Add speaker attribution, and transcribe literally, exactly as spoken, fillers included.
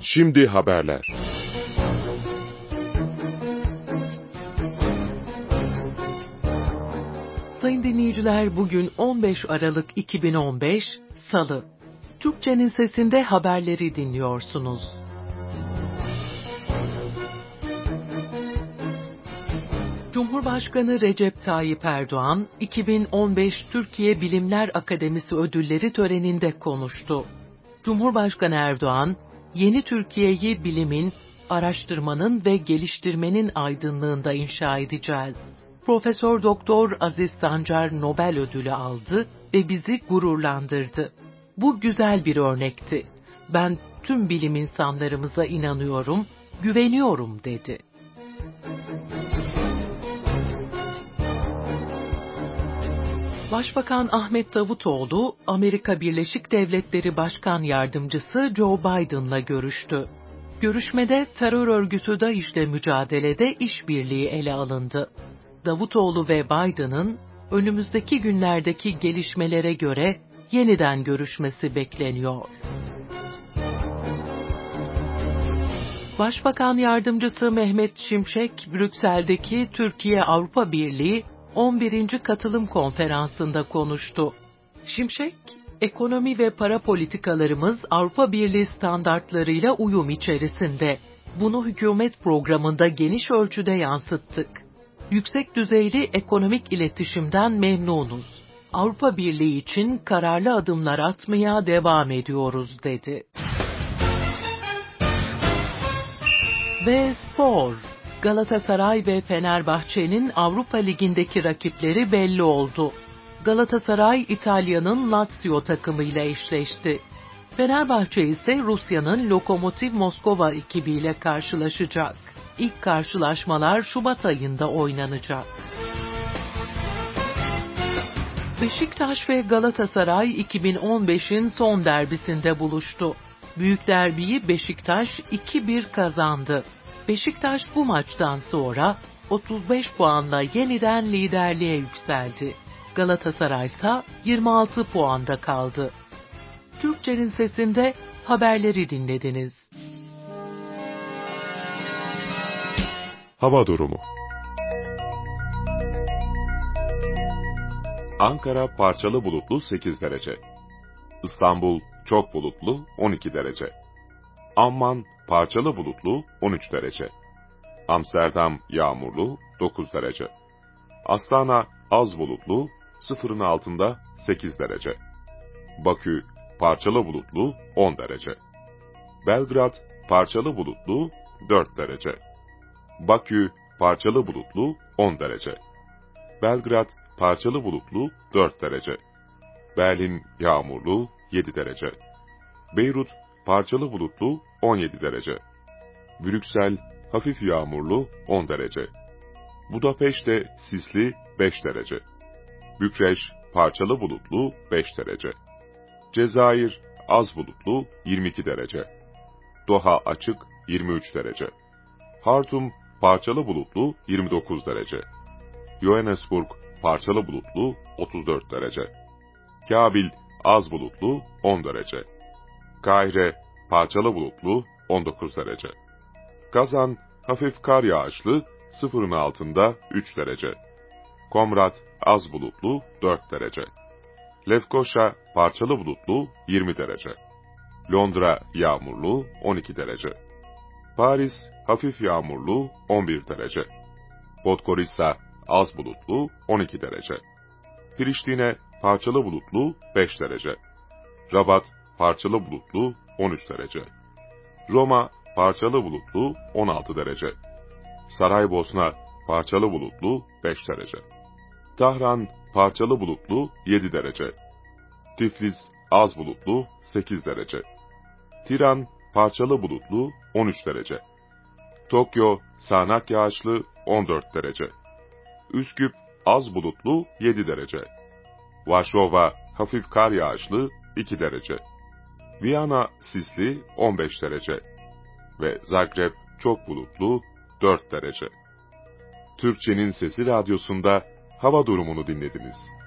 Speaker 1: Şimdi haberler.
Speaker 2: Sayın dinleyiciler, bugün on beş Aralık iki bin on beş, Salı. Türkçenin Sesi'nde haberleri dinliyorsunuz. Cumhurbaşkanı Recep Tayyip Erdoğan, iki bin on beş Türkiye Bilimler Akademisi ödülleri töreninde konuştu. Cumhurbaşkanı Erdoğan, yeni Türkiye'yi bilimin, araştırmanın ve geliştirmenin aydınlığında inşa edeceğiz. Profesör Doktor Aziz Sancar Nobel ödülü aldı ve bizi gururlandırdı. Bu güzel bir örnekti. Ben tüm bilim insanlarımıza inanıyorum, güveniyorum dedi. Başbakan Ahmet Davutoğlu, Amerika Birleşik Devletleri Başkan Yardımcısı Joe Biden'la görüştü. Görüşmede terör örgütü DAEŞ'le mücadelede işbirliği ele alındı. Davutoğlu ve Biden'ın önümüzdeki günlerdeki gelişmelere göre yeniden görüşmesi bekleniyor. Başbakan Yardımcısı Mehmet Şimşek, Brüksel'deki Türkiye-Avrupa Birliği on birinci Katılım Konferansı'nda konuştu. Şimşek, ekonomi ve para politikalarımız Avrupa Birliği standartlarıyla uyum içerisinde. Bunu hükümet programında geniş ölçüde yansıttık. Yüksek düzeyli ekonomik iletişimden memnunuz. Avrupa Birliği için kararlı adımlar atmaya devam ediyoruz dedi. Ve spor. Galatasaray ve Fenerbahçe'nin Avrupa Ligi'ndeki rakipleri belli oldu. Galatasaray, İtalya'nın Lazio takımıyla eşleşti. Fenerbahçe ise Rusya'nın Lokomotiv Moskova ekibiyle karşılaşacak. İlk karşılaşmalar Şubat ayında oynanacak. Beşiktaş ve Galatasaray iki bin on beşin son derbisinde buluştu. Büyük derbiyi Beşiktaş iki bir kazandı. Beşiktaş bu maçtan sonra otuz beş puanla yeniden liderliğe yükseldi. Galatasaray ise yirmi altı puanda kaldı. Türkçenin Sesi'nde haberleri dinlediniz.
Speaker 1: Hava durumu. Ankara parçalı bulutlu sekiz derece. İstanbul çok bulutlu on iki derece. Amman parçalı bulutlu on üç derece. Amsterdam yağmurlu dokuz derece. Astana az bulutlu sıfırın altında sekiz derece. Bakü parçalı bulutlu on derece. Belgrad parçalı bulutlu dört derece. Bakü parçalı bulutlu on derece. Belgrad parçalı bulutlu dört derece. Berlin yağmurlu yedi derece. Beyrut parçalı bulutlu on yedi derece. Brüksel hafif yağmurlu on derece. Budapeşte sisli beş derece. Bükreş parçalı bulutlu beş derece. Cezayir az bulutlu yirmi iki derece. Doha açık yirmi üç derece. Hartum parçalı bulutlu yirmi dokuz derece. Johannesburg parçalı bulutlu otuz dört derece. Kabil az bulutlu on derece. Kahire parçalı bulutlu on dokuz derece. Kazan hafif kar yağışlı sıfırın altında üç derece. Komrat az bulutlu dört derece. Lefkoşa parçalı bulutlu yirmi derece. Londra yağmurlu on iki derece. Paris hafif yağmurlu on bir derece. Podgorica az bulutlu on iki derece. Priştine parçalı bulutlu beş derece. Rabat parçalı bulutlu on üç derece. Roma parçalı bulutlu on altı derece. Saraybosna parçalı bulutlu beş derece. Tahran parçalı bulutlu yedi derece. Tiflis az bulutlu sekiz derece. Tiran parçalı bulutlu on üç derece. Tokyo sağanak yağışlı on dört derece. Üsküp az bulutlu yedi derece. Varşova hafif kar yağışlı iki derece. Viyana sisli on beş derece. Ve Zagreb çok bulutlu dört derece. Türkçenin Sesi Radyosu'nda hava durumunu dinlediniz.